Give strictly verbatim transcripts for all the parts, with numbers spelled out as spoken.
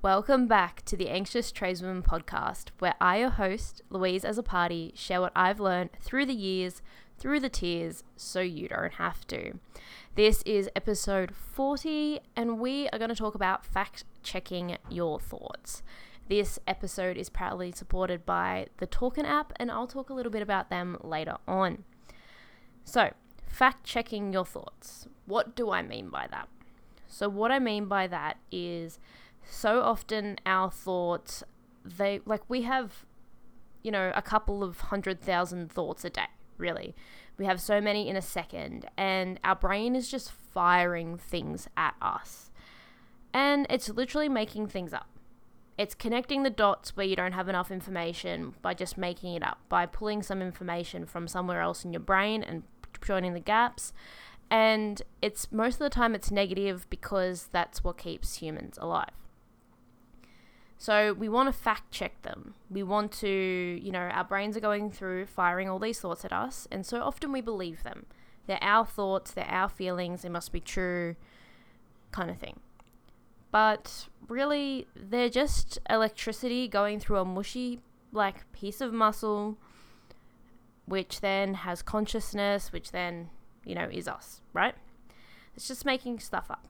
Welcome back to the Anxious Tradeswoman podcast, where I, your host, Louise as a party, share what I've learned through the years, through the tears, so you don't have to. This is episode forty, and we are going to talk about fact-checking your thoughts. This episode is proudly supported by the Talkin app, and I'll talk a little bit about them later on. So, fact-checking your thoughts. What do I mean by that? So what I mean by that is so often our thoughts, they like we have, you know, a couple of hundred thousand thoughts a day, really. We have so many in a second, and our brain is just firing things at us. And it's literally making things up. It's connecting the dots where you don't have enough information by just making it up, by pulling some information from somewhere else in your brain and joining the gaps. And it's most of the time it's negative because that's what keeps humans alive. So we want to fact check them. We want to, you know, our brains are going through firing all these thoughts at us, and so often we believe them. They're our thoughts, they're our feelings, they must be true, kind of thing. But really, they're just electricity going through a mushy, like, piece of muscle, which then has consciousness, which then, you know, is us, right? It's just making stuff up.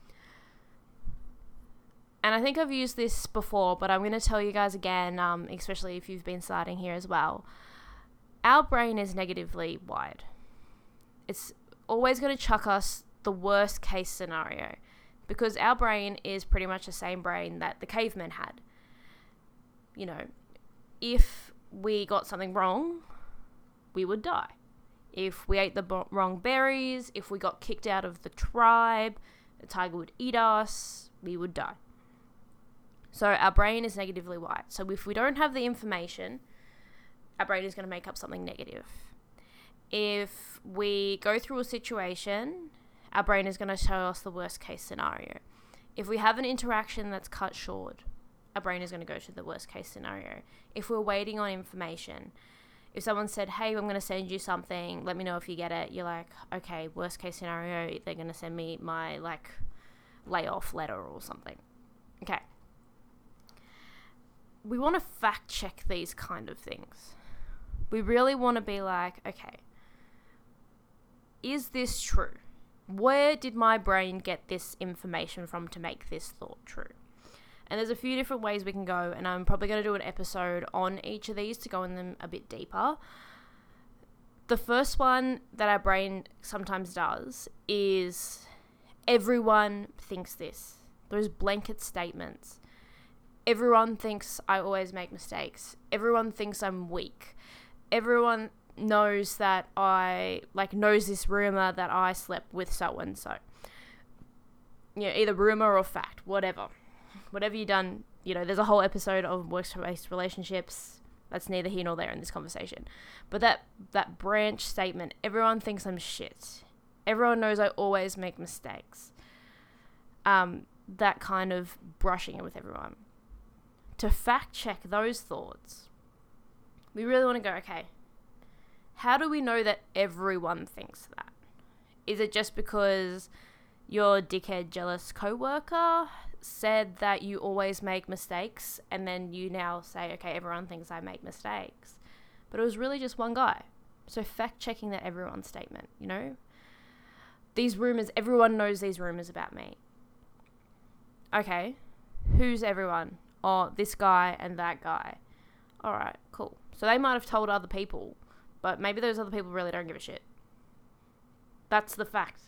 And I think I've used this before, but I'm going to tell you guys again, um, especially if you've been starting here as well. Our brain is negatively wired. It's always going to chuck us the worst case scenario because our brain is pretty much the same brain that the cavemen had. You know, if we got something wrong, we would die. If we ate the b- wrong berries, if we got kicked out of the tribe, the tiger would eat us, we would die. So our brain is negatively wired. So if we don't have the information, our brain is going to make up something negative. If we go through a situation, our brain is going to tell us the worst case scenario. If we have an interaction that's cut short, our brain is going to go to the worst case scenario. If we're waiting on information, if someone said, hey, I'm going to send you something, let me know if you get it, you're like, okay, worst case scenario, they're going to send me my, like, layoff letter or something. Okay. We want to fact check these kind of things. We really want to be like, okay, is this true? Where did my brain get this information from to make this thought true? And there's a few different ways we can go, and I'm probably going to do an episode on each of these to go in them a bit deeper. The first one that our brain sometimes does is everyone thinks this. Those blanket statements. Everyone thinks I always make mistakes. Everyone thinks I'm weak. Everyone knows that I, like, knows this rumor that I slept with so-and-so. You know, either rumor or fact, whatever. Whatever you've done, you know, there's a whole episode of work-based relationships. That's neither here nor there in this conversation. But that, that branch statement, everyone thinks I'm shit. Everyone knows I always make mistakes. Um, that kind of brushing it with everyone. To fact check those thoughts, we really want to go, okay, how do we know that everyone thinks that? Is it just because your dickhead jealous coworker said that you always make mistakes and then you now say, okay, everyone thinks I make mistakes? But it was really just one guy. So fact checking that everyone statement, you know? These rumors, everyone knows these rumors about me. Okay, who's everyone? Oh, this guy and that guy. All right, cool. So they might have told other people, but maybe those other people really don't give a shit. That's the fact.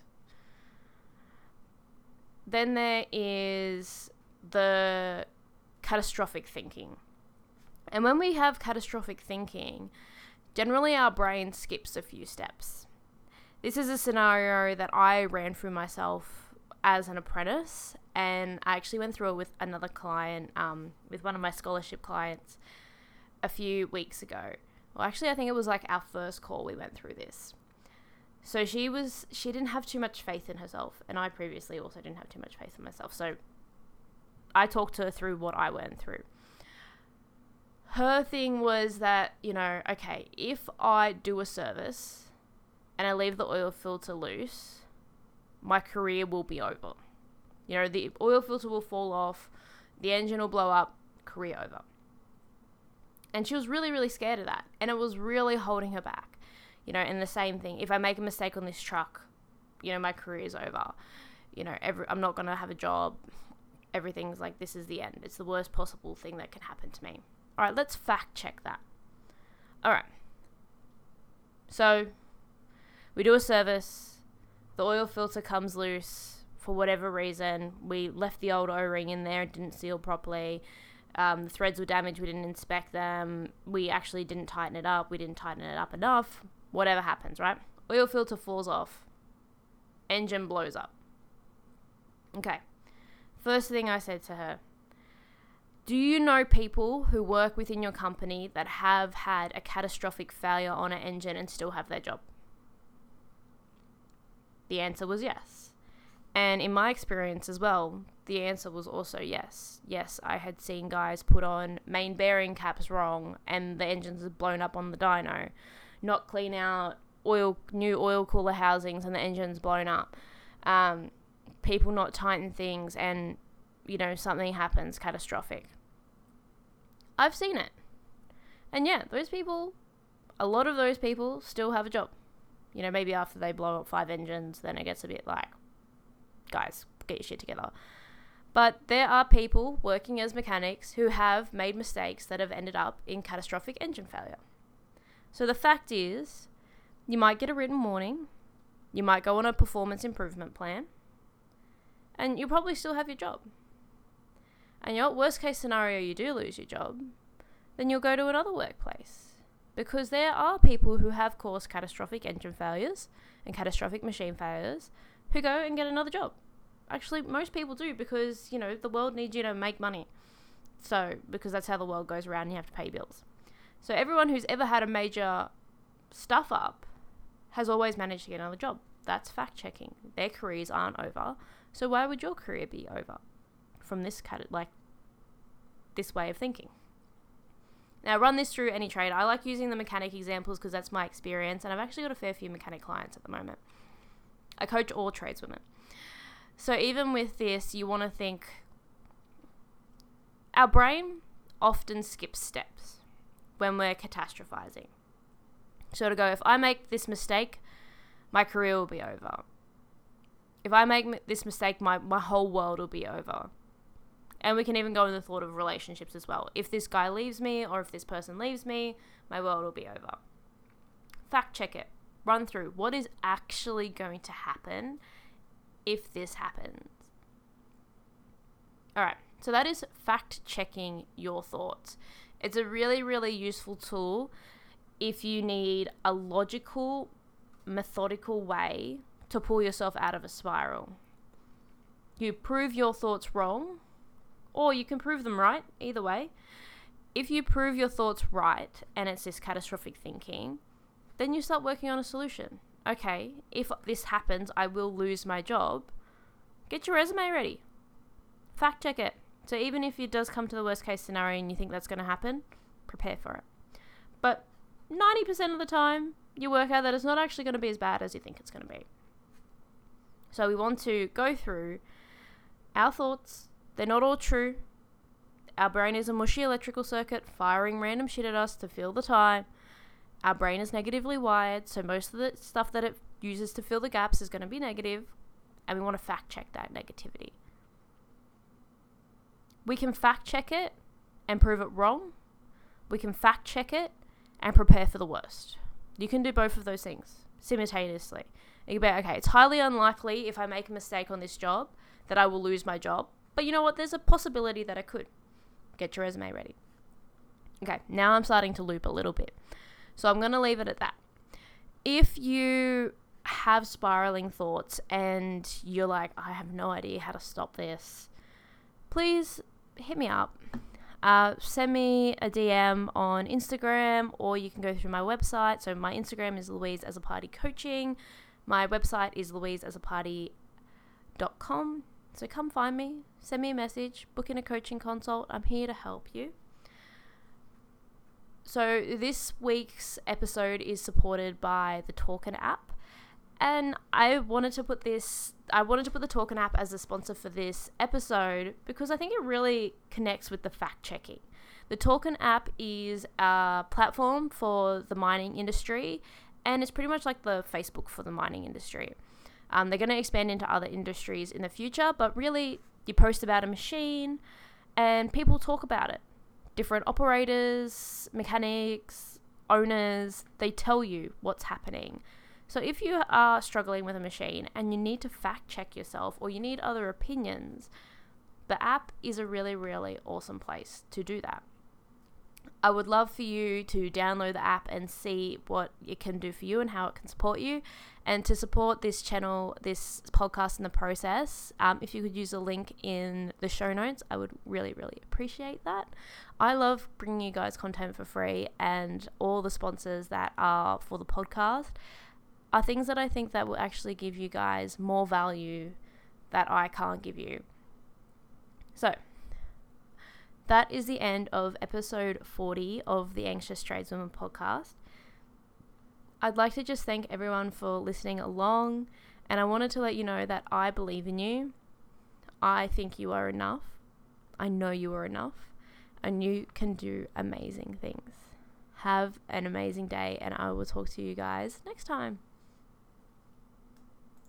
Then there is the catastrophic thinking. And when we have catastrophic thinking, generally our brain skips a few steps. This is a scenario that I ran through myself as an apprentice, and I actually went through it with another client, um, with one of my scholarship clients a few weeks ago. Well, actually, I think it was like our first call we went through this. So she was, she didn't have too much faith in herself, and I previously also didn't have too much faith in myself. So I talked to her through what I went through. Her thing was that, you know, okay, if I do a service and I leave the oil filter loose, my career will be over. You know, the oil filter will fall off, The engine will blow up, career over. And she was really, really scared of that. And it was really holding her back. You know, and the same thing, if I make a mistake on this truck, you know, my career is over. You know, every, I'm not going to have a job. Everything's like, this is the end. It's the worst possible thing that can happen to me. All right, let's fact check that. All right. So we do a service. The oil filter comes loose for whatever reason. We left the old O-ring in there. It didn't seal properly. Um, the threads were damaged. We didn't inspect them. We actually didn't tighten it up. We didn't tighten it up enough. Whatever happens, right? Oil filter falls off. Engine blows up. Okay. First thing I said to her, do you know people who work within your company that have had a catastrophic failure on an engine and still have their job? The answer was yes. And in my experience as well, the answer was also yes. Yes, I had seen guys put on main bearing caps wrong and the engines had blown up on the dyno. Not clean out oil, new oil cooler housings and the engine's blown up. Um, people not tighten things and, you know, something happens catastrophic. I've seen it. And yeah, those people, a lot of those people still have a job. You know, maybe after they blow up five engines, then it gets a bit like, guys, get your shit together. But there are people working as mechanics who have made mistakes that have ended up in catastrophic engine failure. So the fact is, you might get a written warning, you might go on a performance improvement plan, and you'll probably still have your job. And your worst case scenario, you do lose your job, then you'll go to another workplace. Because there are people who have caused catastrophic engine failures and catastrophic machine failures who go and get another job. Actually, most people do because, you know, the world needs you to make money. So, because that's how the world goes around and you have to pay bills. So everyone who's ever had a major stuff up has always managed to get another job. That's fact checking. Their careers aren't over. So why would your career be over from this cat like this way of thinking? Now, run this through any trade. I like using the mechanic examples because that's my experience, and I've actually got a fair few mechanic clients at the moment. I coach all tradeswomen. So even with this, you want to think, our brain often skips steps when we're catastrophizing. So to go, if I make this mistake, my career will be over. If I make m- this mistake, my, my whole world will be over. And we can even go in the thought of relationships as well. If this guy leaves me or if this person leaves me, my world will be over. Fact check it. Run through what is actually going to happen if this happens. All right. So that is fact checking your thoughts. It's a really, really useful tool if you need a logical, methodical way to pull yourself out of a spiral. You prove your thoughts wrong, or you can prove them right, either way. If you prove your thoughts right and it's this catastrophic thinking, then you start working on a solution. Okay, if this happens, I will lose my job. Get your resume ready. Fact check it. So even if it does come to the worst case scenario and you think that's going to happen, prepare for it. But ninety percent of the time, you work out that it's not actually going to be as bad as you think it's going to be. So we want to go through our thoughts. They're not all true. Our brain is a mushy electrical circuit firing random shit at us to fill the time. Our brain is negatively wired, so most of the stuff that it uses to fill the gaps is going to be negative, and we want to fact check that negativity. We can fact check it and prove it wrong. We can fact check it and prepare for the worst. You can do both of those things simultaneously. You can be, okay, it's highly unlikely if I make a mistake on this job that I will lose my job. But you know what? There's a possibility that I could. Get your resume ready. Okay, now I'm starting to loop a little bit. So I'm going to leave it at that. If you have spiraling thoughts and you're like, I have no idea how to stop this, please hit me up. Uh, send me a D M on Instagram, or you can go through my website. So my Instagram is Louise as a Party Coaching. My website is louise as a party dot com. So come find me, send me a message, book in a coaching consult. I'm here to help you. So this week's episode is supported by the Talkin app. And I wanted to put this, I wanted to put the Talkin app as a sponsor for this episode because I think it really connects with the fact checking. The Talkin app is a platform for the mining industry, and it's pretty much like the Facebook for the mining industry. Um, they're going to expand into other industries in the future, but really you post about a machine and people talk about it. Different operators, mechanics, owners, they tell you what's happening. So if you are struggling with a machine and you need to fact check yourself or you need other opinions, the app is a really, really awesome place to do that. I would love for you to download the app and see what it can do for you and how it can support you. And to support this channel, this podcast in the process, um, if you could use a link in the show notes, I would really, really appreciate that. I love bringing you guys content for free, and all the sponsors that are for the podcast are things that I think that will actually give you guys more value that I can't give you. So that is the end of episode forty of the Anxious Tradeswoman podcast. I'd like to just thank everyone for listening along, and I wanted to let you know that I believe in you. I think you are enough. I know you are enough, and you can do amazing things. Have an amazing day, and I will talk to you guys next time.